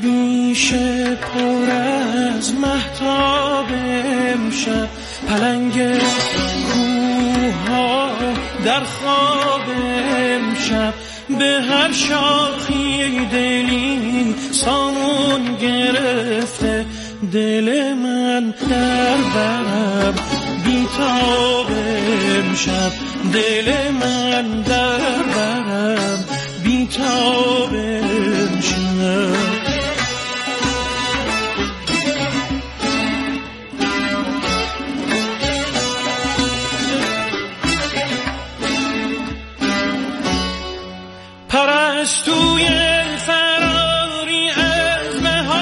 میشه پر از مهتاب امشب، پلنگ کوها در خواب امشب، به هر شاخی دلی سامون گرفته، دل من در برم بیتاب امشب، دل من در برم بیتاب امشب. پرستوی فراری از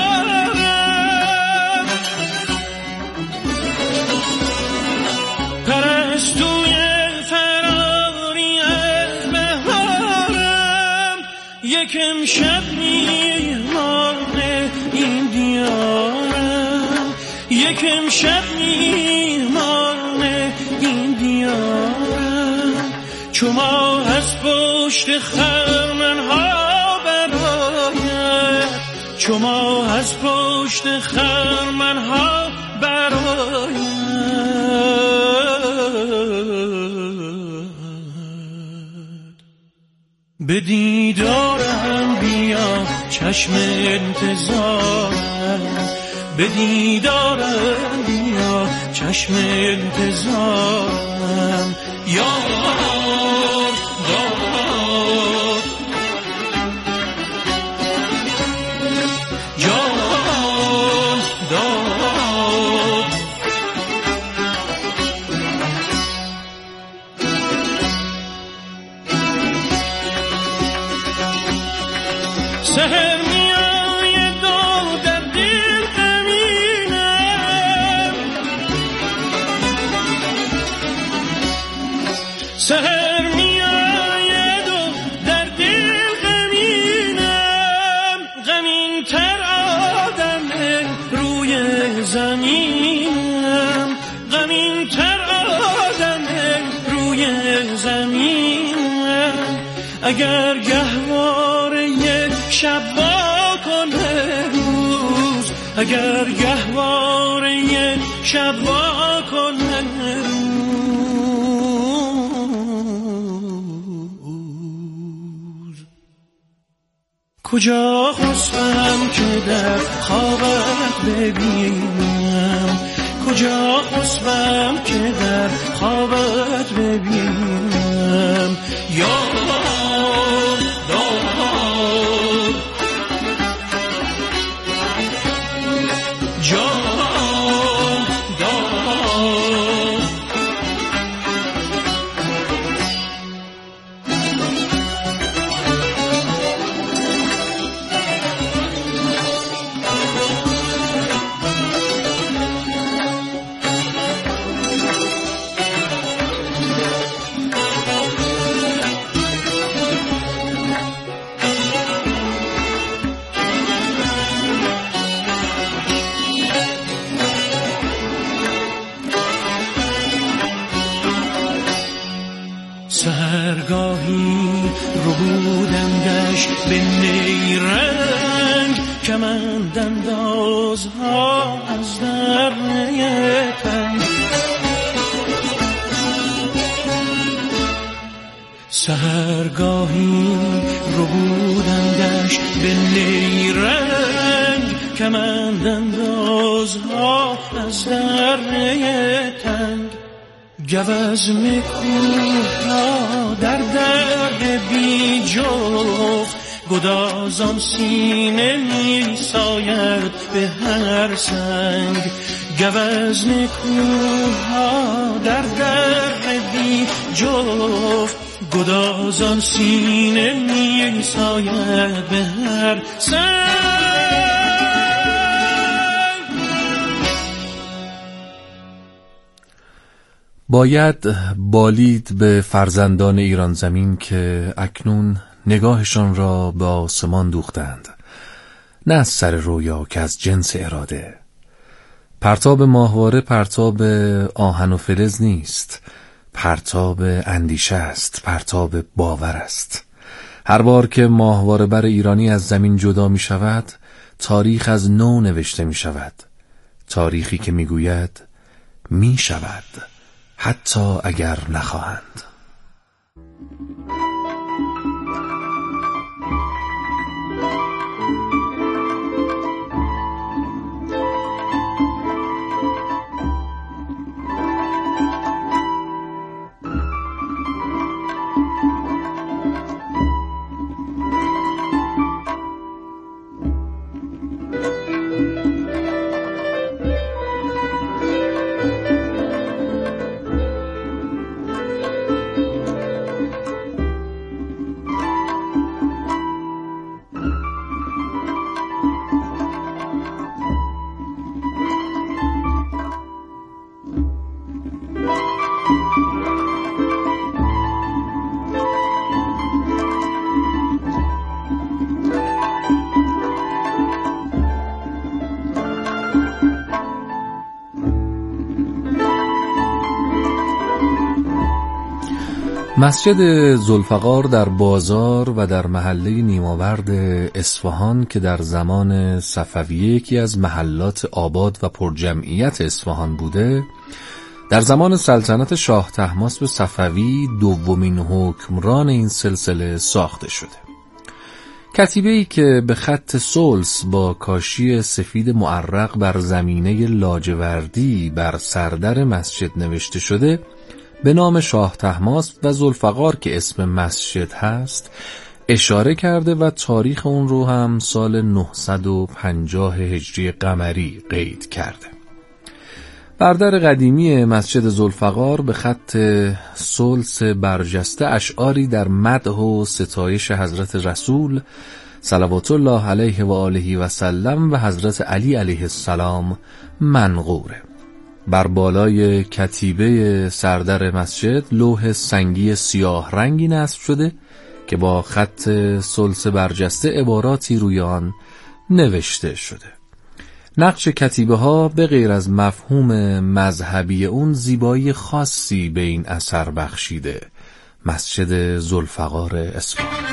بهارم، پرستوی فراری از بهارم، یک امشب میهمان این دیارم، یک امشب میهمان این دیارم، چو ماه از پشت خرمنها براید، چو ماه از پشت خرمنها براید، به دیدارم بیا چشم انتظارم، به دیدارم بیا چشم انتظارم، یار سحر میآید و در دل غمینم، سحر میآید و در دل غمینم، غمین تر آدم روی زمینم، غمین تر آدم روی زمینم، اگر گهواره شب وا کنه روز، اگر گهواره شب وا کنه روز، کجا خسبم که در خوابت ببینم، کجا خسبم که در خوابت ببینم، یار سحرگاهی ربودندش به نیرنگ، کمند اندازها از درنه تنگ، سحرگاهی ربودندش به نیرنگ، کمند اندازها از درنه تنگ، گوزم کوها در درد بی جفت، گدازان سینه می ساید به هر سنگ، گوزم کوها در درد بی جفت، گدازان سینه می ساید به هر سنگ. باید بالید به فرزندان ایران زمین که اکنون نگاهشان را به آسمان دوختند، نه از سر رویا که از جنس اراده. پرتاب ماهواره پرتاب آهن و فلز نیست، پرتاب اندیشه است، پرتاب باور است. هر بار که ماهواره بر ایرانی از زمین جدا می شود، تاریخ از نو نوشته می شود، تاریخی که می گوید می شود حتی اگر نخواهند. مسجد ذوالفقار در بازار و در محله نیماورد اصفهان که در زمان صفویه یکی از محلات آباد و پرجمعیت اصفهان بوده، در زمان سلطنت شاه طهماسب صفوی دومین حکمران این سلسله ساخته شده. کتیبه‌ای که به خط سلس با کاشی سفید معرق بر زمینه لاجوردی بر سردر مسجد نوشته شده به نام شاه طهماسب و ذوالفقار که اسم مسجد هست اشاره کرده و تاریخ اون رو هم سال 950 هجری قمری قید کرده. بر در قدیمی مسجد ذوالفقار به خط سلس برجسته اشعاری در مدح و ستایش حضرت رسول صلوات الله علیه و آله و سلم و حضرت علی علیه السلام منقوره. بر بالای کتیبه سردر مسجد لوح سنگی سیاه رنگی نصب شده که با خط سلس برجسته عباراتی روی آن نوشته شده. نقش کتیبه ها به غیر از مفهوم مذهبی اون زیبایی خاصی به این اثر بخشیده. مسجد ذوالفقار اصفهان.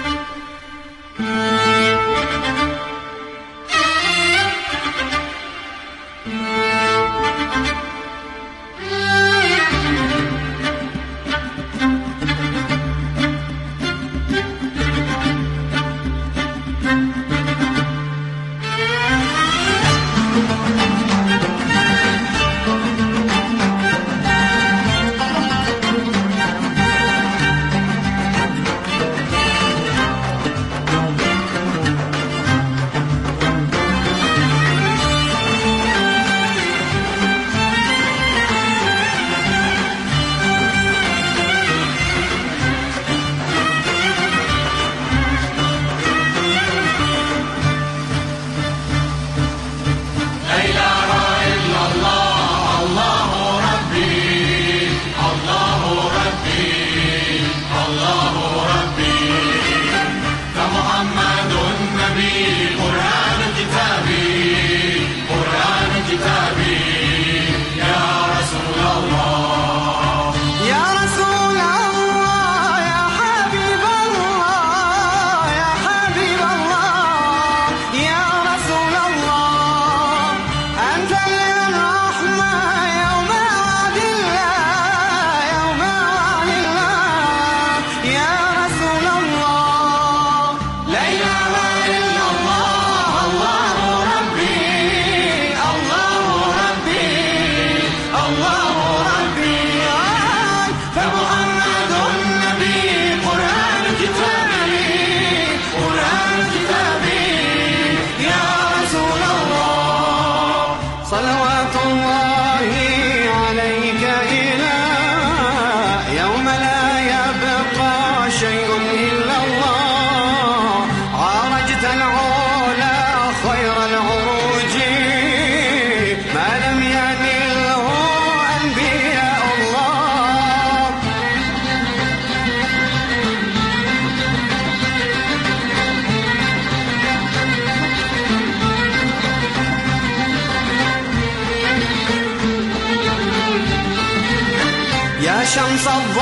شمس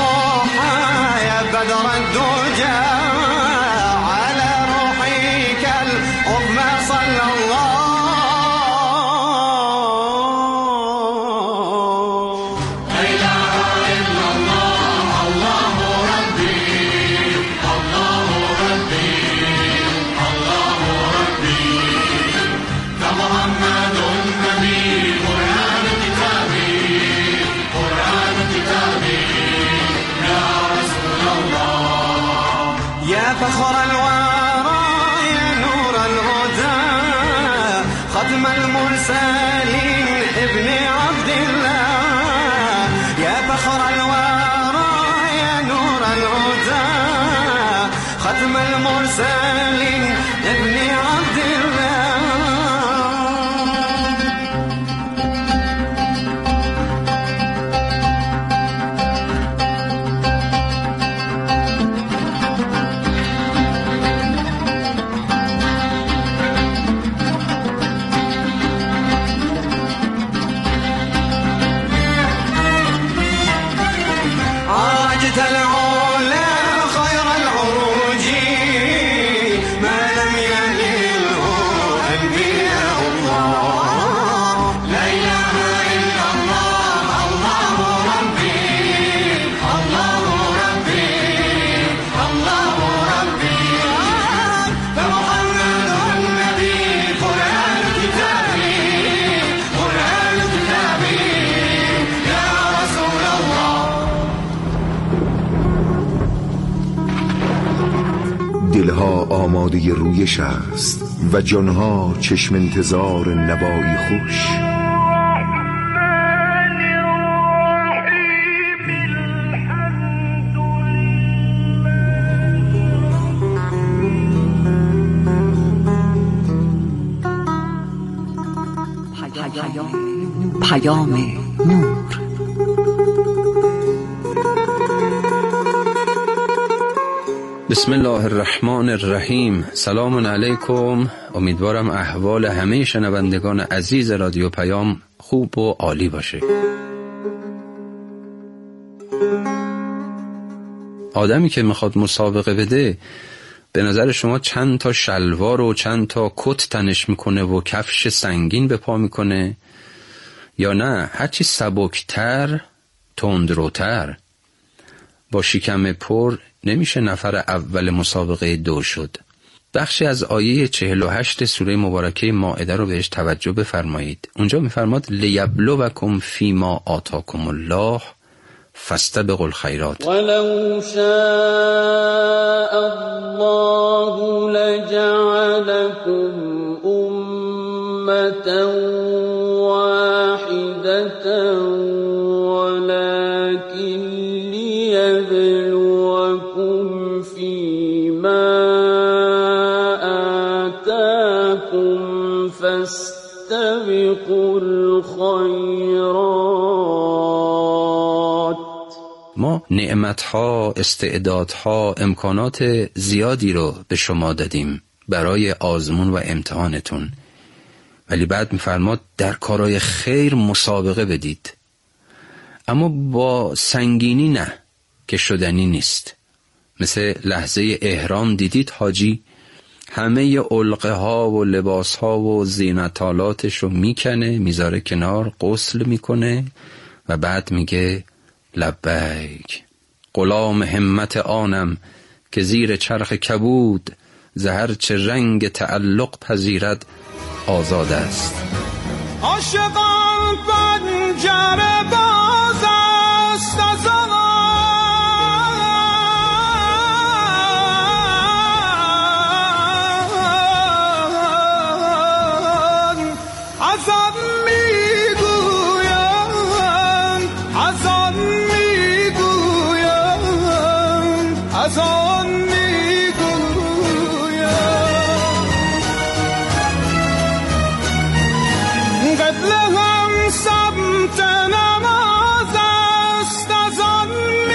الضحى يا بدر الدجى على روحك العظمى صلى الله ختم المرسلين ابن عبد الله يا فخر الورى يا نور الهدى ختم المرسلين ابن عبد الله عرجت العلا خير العروج ما لم ينله أنبياء الله لا إله إلا الله الله ربي الله ربي الله ربي فمحمد النبي قرآن كتابي قرآن كتابي يا رسول الله. دلها آماده رویش است و جانها چشم انتظار نوایی خوش. پیام نور. بسم الله الرحمن الرحیم. سلام علیکم. امیدوارم احوال همه شنوندگان عزیز رادیو پیام خوب و عالی باشه. آدمی که میخواد مسابقه بده به نظر شما چند تا شلوار و چند تا کت تنش میکنه و کفش سنگین به پا میکنه، یا نه هرچی سبکتر تندروتر؟ با شکم پر نمیشه نفر اول مسابقه دو شد. بخشی از آیه 48 سوره مبارکه مائده رو بهش توجه بفرمایید. اونجا میفرماد لیبلوکم فیما آتاکم الله فاستبقوا الخیرات. ولو شاء الله لجعلكم أمة واحدة ولكن ليبلوكم فيما آتاكم فاستبقوا الخيرات. ما نعمتها، استعدادها، امکانات زیادی رو به شما دادیم برای آزمون و امتحانتون، ولی بعد میفرماد در کارهای خیر مسابقه بدید، اما با سنگینی نه که شدنی نیست. مثل لحظه احرام دیدید حاجی همه علقه ها و لباس ها و زینتالاتش رو میکنه میذاره کنار، غسل میکنه و بعد میگه لبیک غلام همت آنم که زیر چرخ کبود زهر چه رنگ تعلق پذیرد آزاد است. عاشقان پنجره باز است از آن از آن میگویم از آن میگویم از آن میگویم قبله هم سمت نماز است از آن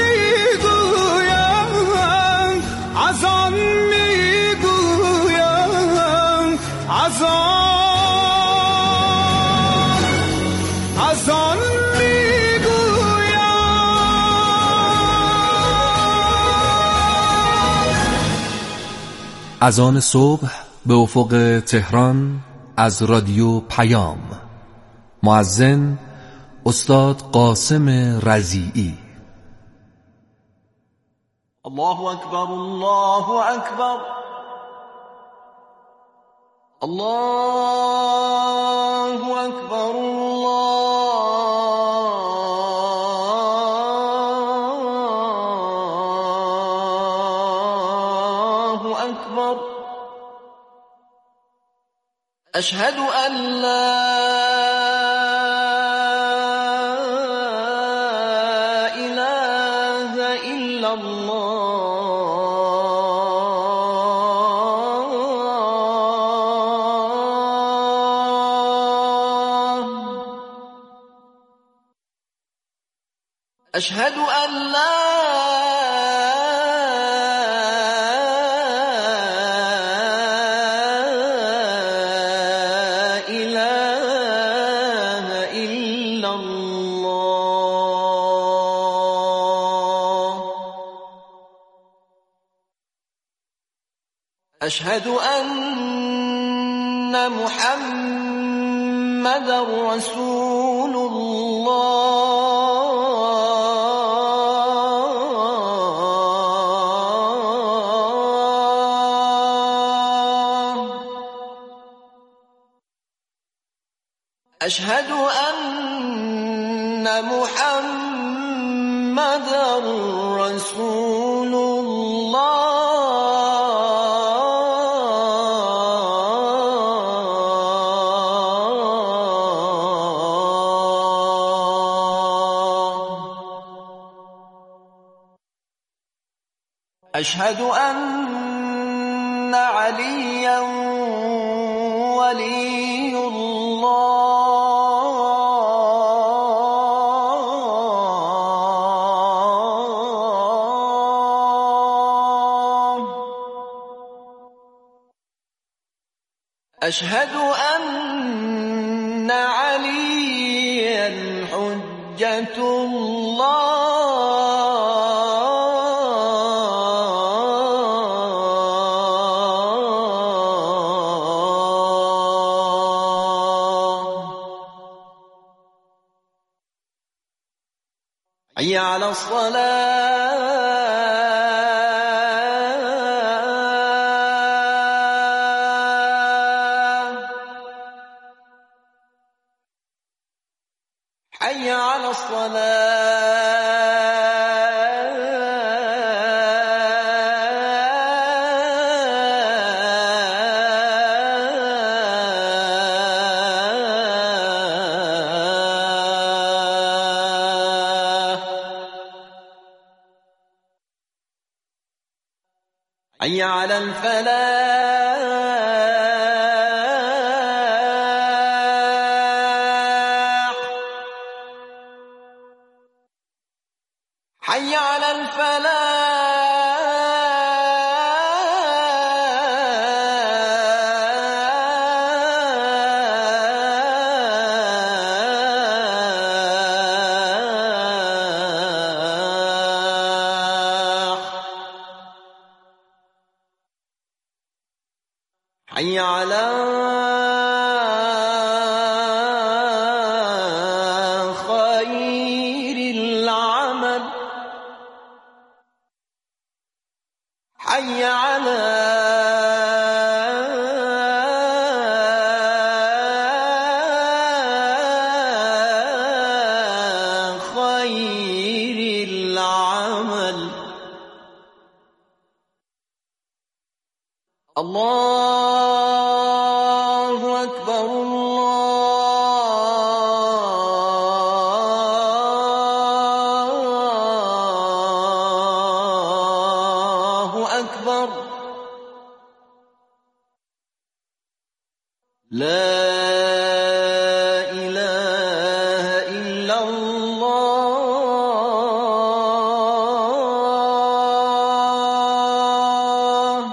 میگویم از آن میگویم از آن اذان صبح به افق تهران از رادیو پیام. مؤذن استاد قاسم رضیعی. الله اکبر الله اکبر الله اکبر الله اکبر أشهد أن لا إله إلا الله أشهد أن لا أشهد أن محمدًا رسول الله أشهد أن محمدًا رسول الله أشهد أن عليا ولي الله أشهد أن عليا حجة حي على الصلاة حي على حي على الفلاح حي على حي على خير العمل حي على خير العمل الله أكبر الله أكبر لا إله إلا الله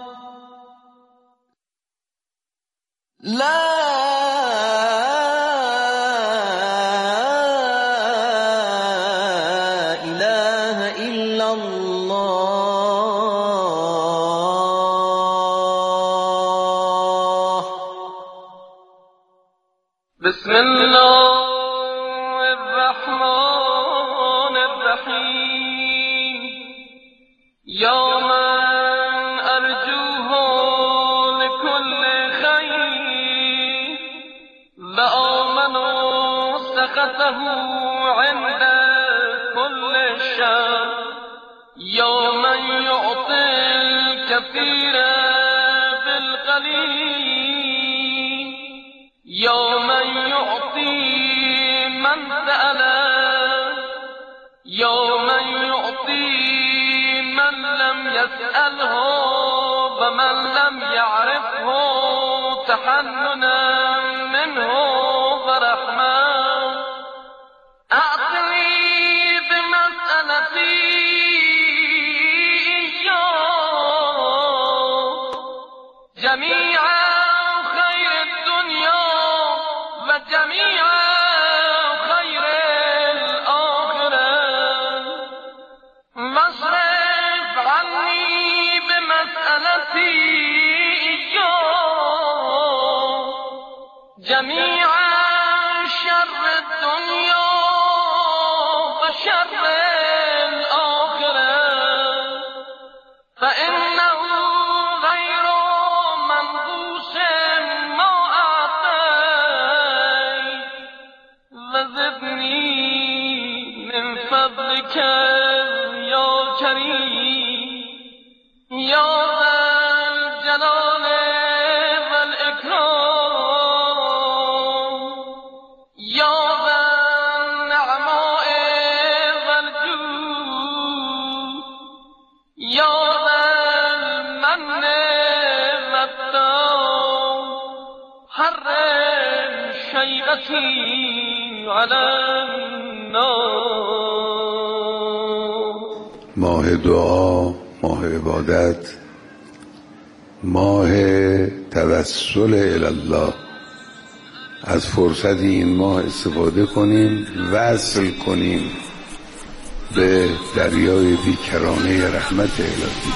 لا إله إلا الله بسم الله الرحمن الرحيم يوم أرجوه لكل خير وآمنوا سخطه عند كل شر يوم يعطي الكثير بالقليل يوم يعطي من سأله يوم يعطي من لم يسأله ومن لم يعرفه تحننا منه ورحمة أعطني بمسألتي جميع خير الدنيا وجميع خير الآخرة واصرف عني بمسألتي جميع شر الدنيا وشر الآخرة فإنه غير منقوص ما أعطيت وزدني من فضلك يا كريم يا ذا الجلال والإكرام يا ذا النعماء والجود يا ذا المن والدام حرم شيبتي على النار. ماه دعا، ماه عبادت، ماه توسل الله. از فرصت این ماه استفاده کنیم، وصل کنیم به دریای بیکرانه رحمت الهی.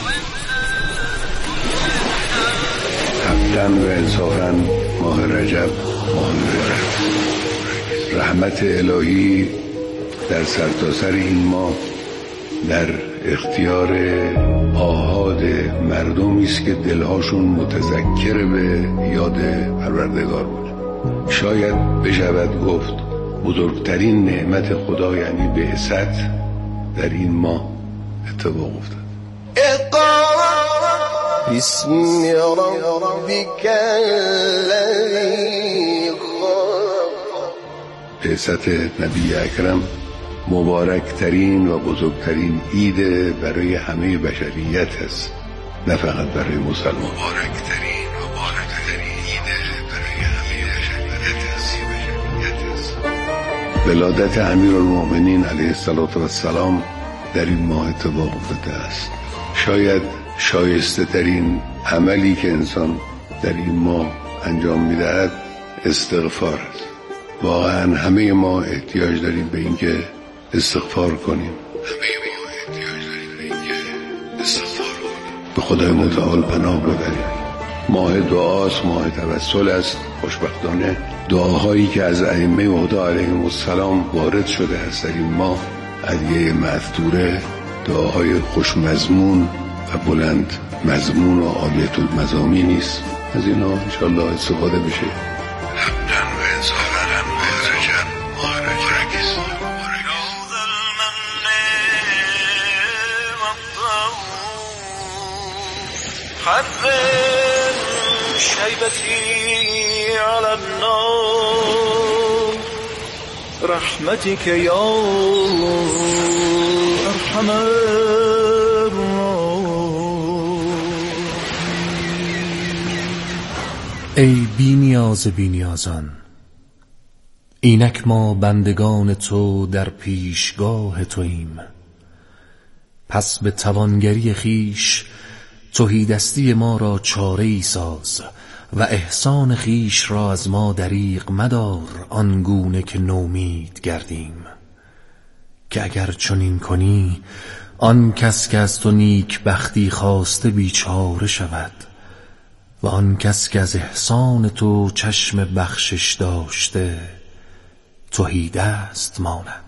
حقاً و انصافاً ماه رجب ماه رحمت الهی در سرتاسر این ماه در اختیار آحاد مردمی است که دلهاشون متذکر به یاد پروردگار بود. شاید بشود گفت بزرگترین نعمت خدا یعنی بعثت در این ماه اتفاق افتاد. بسم ربک الذی خلق. بعثت نبی اکرم مبارکترین و بزرگترین عید برای همه بشریت است، نه فقط برای مسلمان. مبارکترین عید برای همه بشریت است. ولادت امیرالمؤمنین علیه السلام در این ماه اتفاق افتاده است. شاید شایسته ترین عملی که انسان در این ماه انجام می‌دهد استغفار است. واقعا همه ما احتیاج داریم به اینکه استغفار کنیم. به خدای متعال پناه ببریم. ماه دعاست، ماه توسل است. خوشبختانه دعاهایی که از ائمه هدا علیهم السلام وارد شده است در این ماه ادعیه مأثوره، دعاهای خوشمضمون و بلند مضمون و عالیة المضامین است. از اینا انشاءالله استفاده بشه. حقاً و انصافاً ماه رجب ماه مبارک است. حرم شیبتی علی النار رحمتک یا ارحم ای بی نیاز بی نیازان، اینک ما بندگان تو در پیشگاه توییم. پس به توانگری خیش تهیدستی ما را چاره ای ساز و احسان خیش را از ما دریغ مدار، آنگونه که نومید گردیم. که اگر چنین کنی آن کس که از تو نیک بختی خواسته بیچاره شود و آن کس که از احسان تو چشم بخشش داشته تهیدست ماند.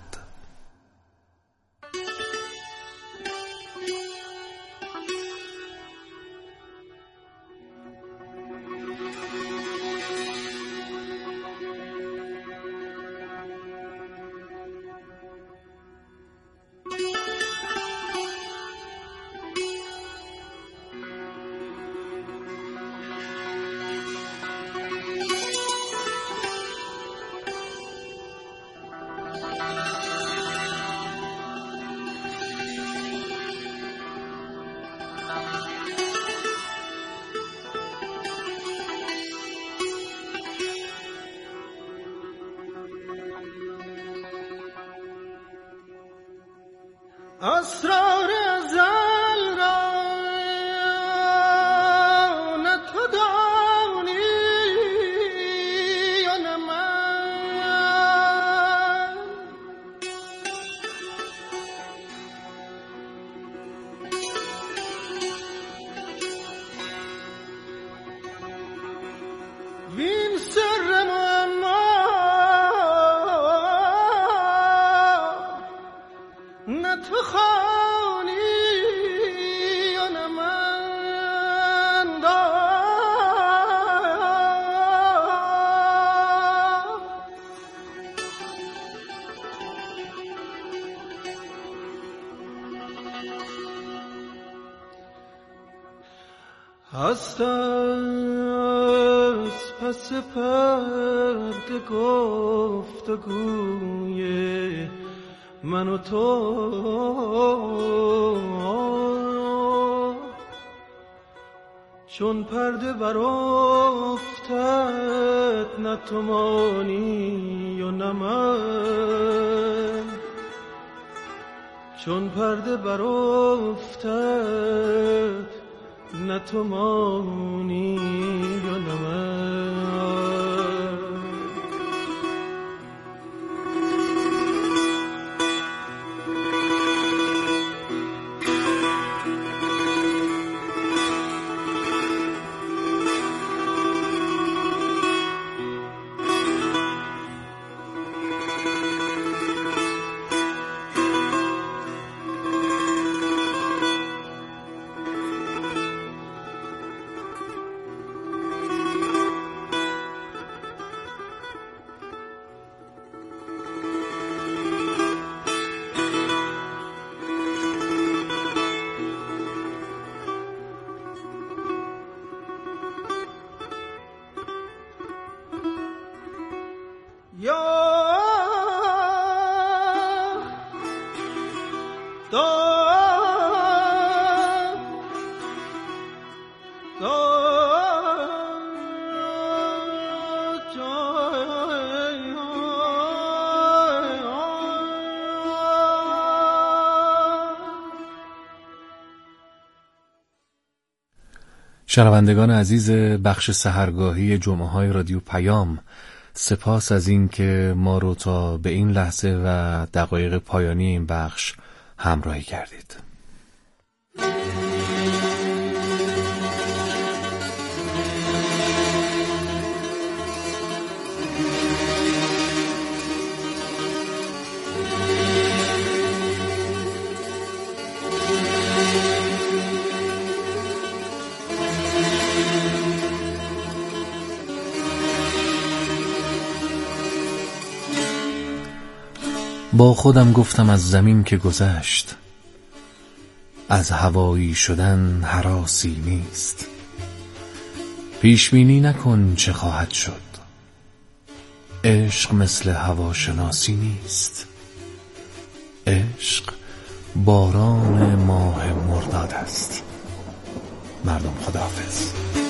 اسرار ازل را نه تو دانی و نه من. وین سر معما نه تو خوانی و نه من هست از پس پرده گفتگوی من و تو، چون پرده برافتد نه تو مانی و نه من. چون پرده برافتد نه تو مانی و نه من. شنوندگان عزیز بخش سحرگاهی جمعه‌های رادیو پیام، سپاس از این که ما رو تا به این لحظه و دقایق پایانی این بخش همراهی کردید. با خودم گفتم از زمین که گذشت، از هوایی شدن هراسی نیست. پیشبینی نکن چه خواهد شد، عشق مثل هواشناسی نیست. عشق باران ماه مرداد است. مردم خداحافظ.